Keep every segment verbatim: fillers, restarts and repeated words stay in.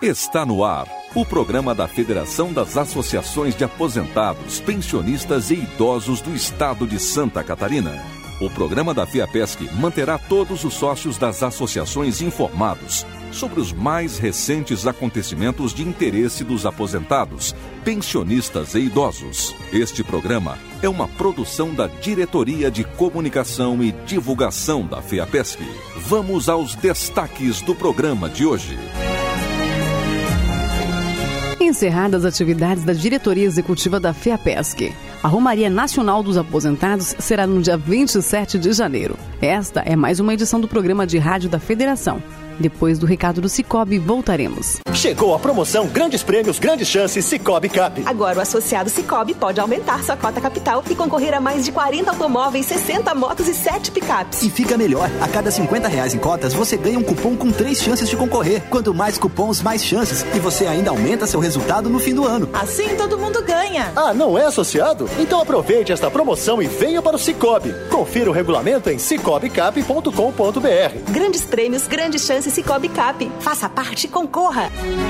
Está no ar o programa da Federação das Associações de Aposentados, Pensionistas e Idosos do Estado de Santa Catarina. O programa da FEAPESC manterá todos os sócios das associações informados sobre os mais recentes acontecimentos de interesse dos aposentados, pensionistas e idosos. Este programa é uma produção da Diretoria de Comunicação e Divulgação da FEAPESC. Vamos aos destaques do programa de hoje. Encerradas as atividades da diretoria executiva da FEAPESC, a Romaria Nacional dos Aposentados será no dia vinte e sete de janeiro. Esta é mais uma edição do programa de rádio da Federação. Depois do recado do Cicobi, voltaremos. Chegou a promoção Grandes Prêmios, Grandes Chances Cicobi Cap. Agora o associado Cicobi pode aumentar sua cota capital e concorrer a mais de quarenta automóveis, sessenta motos e sete picapes. E fica melhor, a cada cinquenta reais em cotas você ganha um cupom com três chances de concorrer. Quanto mais cupons, mais chances. E você ainda aumenta seu resultado no fim do ano. Assim todo mundo ganha. Ah, não é associado? Então aproveite esta promoção e venha para o Cicobi. Confira o regulamento em cicobi cap ponto com ponto b r. Grandes Prêmios, Grandes Chances Cicobi Cap. Faça parte e concorra.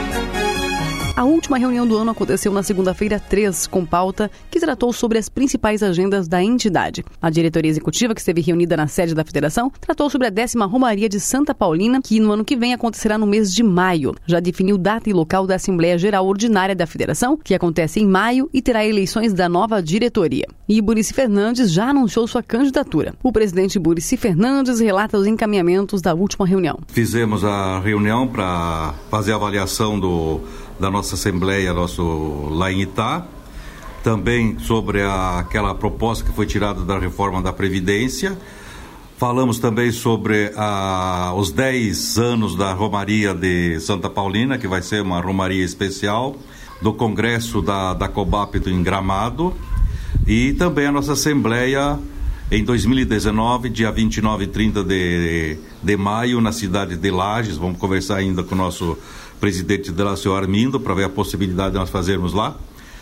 A última reunião do ano aconteceu na segunda-feira três, com pauta que tratou sobre as principais agendas da entidade. A diretoria executiva, que esteve reunida na sede da Federação, tratou sobre a décima Romaria de Santa Paulina, que no ano que vem acontecerá no mês de maio. Já definiu data e local da Assembleia Geral Ordinária da Federação, que acontece em maio e terá eleições da nova diretoria. E Buricy Fernandes já anunciou sua candidatura. O presidente Buricy Fernandes relata os encaminhamentos da última reunião. Fizemos a reunião para fazer a avaliação do da nossa Assembleia, nosso, lá em Itá, também sobre a, aquela proposta que foi tirada da reforma da Previdência. Falamos também sobre a, os dez anos da Romaria de Santa Paulina, que vai ser uma Romaria especial, do Congresso da, da COBAP em Gramado, e também a nossa Assembleia em dois mil e dezenove, dia vinte e nove e trinta de, de maio, na cidade de Lages. Vamos conversar ainda com o nosso presidente dela, senhor Armindo, para ver a possibilidade de nós fazermos lá.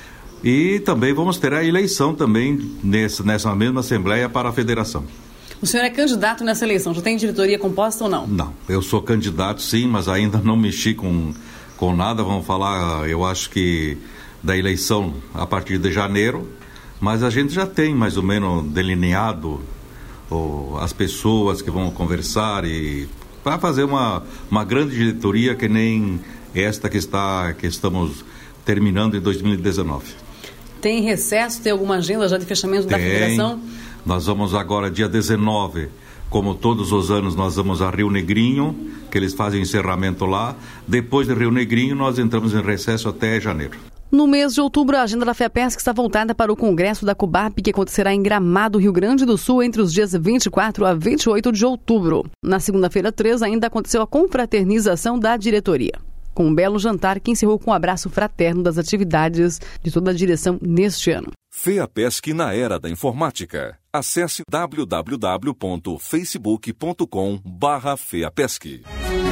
E também vamos ter a eleição também nessa, nessa mesma Assembleia para a Federação. O senhor é candidato nessa eleição, já tem diretoria composta ou não? Não, eu sou candidato sim, mas ainda não mexi com, com nada. Vamos falar, eu acho que da eleição a partir de janeiro, mas a gente já tem mais ou menos delineado oh, as pessoas que vão conversar e para fazer uma, uma grande diretoria que nem esta que, está, que estamos terminando em dois mil e dezenove. Tem recesso? Tem alguma agenda já de fechamento tem. Da Federação? Nós vamos agora, dia dezenove, como todos os anos, nós vamos a Rio Negrinho, que eles fazem o encerramento lá. Depois de Rio Negrinho, nós entramos em recesso até janeiro. No mês de outubro, a agenda da FEAPESC está voltada para o Congresso da COBAP, que acontecerá em Gramado, Rio Grande do Sul, entre os dias vinte e quatro a vinte e oito de outubro. Na segunda-feira três, ainda aconteceu a confraternização da diretoria, com um belo jantar que encerrou com um abraço fraterno das atividades de toda a direção neste ano. FEAPESC na era da informática. Acesse w w w ponto facebook ponto com barra FEAPESC.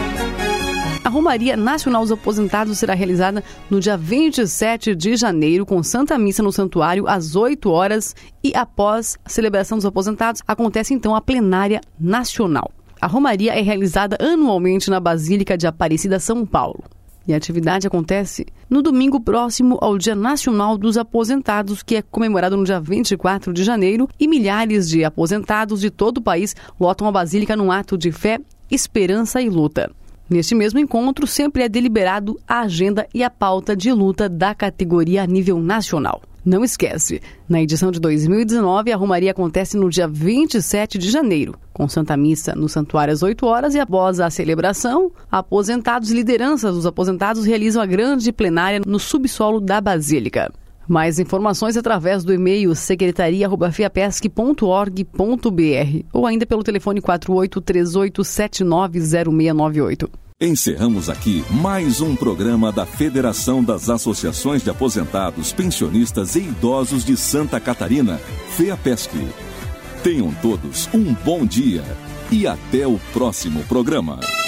A Romaria Nacional dos Aposentados será realizada no dia vinte e sete de janeiro, com Santa Missa no Santuário às oito horas, e após a celebração dos aposentados, acontece então a plenária nacional. A Romaria é realizada anualmente na Basílica de Aparecida, São Paulo. E a atividade acontece no domingo próximo ao Dia Nacional dos Aposentados, que é comemorado no dia vinte e quatro de janeiro, e milhares de aposentados de todo o país lotam a Basílica num ato de fé, esperança e luta. Neste mesmo encontro, sempre é deliberado a agenda e a pauta de luta da categoria a nível nacional. Não esquece, na edição de dois mil e dezenove, a Romaria acontece no dia vinte e sete de janeiro, com Santa Missa no Santuário às oito horas, e após a celebração, aposentados e lideranças dos aposentados realizam a grande plenária no subsolo da Basílica. Mais informações através do e-mail secretaria arroba fiapesc ponto org ponto b r ou ainda pelo telefone quatro oito três oito sete nove zero seis nove oito. Encerramos aqui mais um programa da Federação das Associações de Aposentados, Pensionistas e Idosos de Santa Catarina, FEAPESC. Tenham todos um bom dia e até o próximo programa.